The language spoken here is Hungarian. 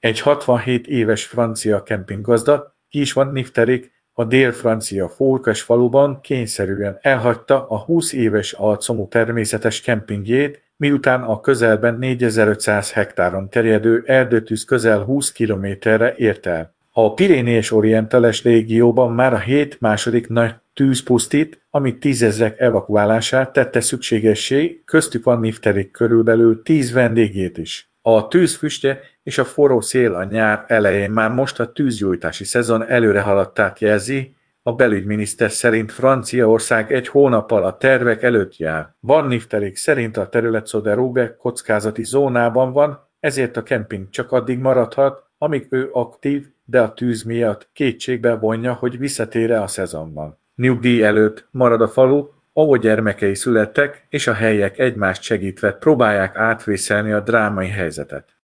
Egy 67 éves francia kempinggazda, Guy van Nifterik, a dél-francia Fóulkes faluban kényszerűen elhagyta a 20 éves alcomú természetes kempingjét, miután a közelben 4500 hektáron terjedő erdőtűz közel 20 kilométerre ért el. A Pirénees Orientales régióban már a hét második nagy tűz pusztít, ami tízezrek evakuálását tette szükségessé, köztük van Nifterik körülbelül 10 vendégét is. A tűz füstje és a forró szél a nyár elején már most a tűzgyújtási szezon előrehaladtát jelzi, a belügyminiszter szerint Franciaország egy hónappal a tervek előtt jár. Van Nifterik szerint a terület Soderoube kockázati zónában van, ezért a kemping csak addig maradhat, amíg ő aktív, de a tűz miatt kétségbe vonja, hogy visszatér-e a szezonban. Nyugdíj előtt marad a falu, ahol gyermekei születtek, és a helyiek egymást segítve próbálják átvészelni a drámai helyzetet.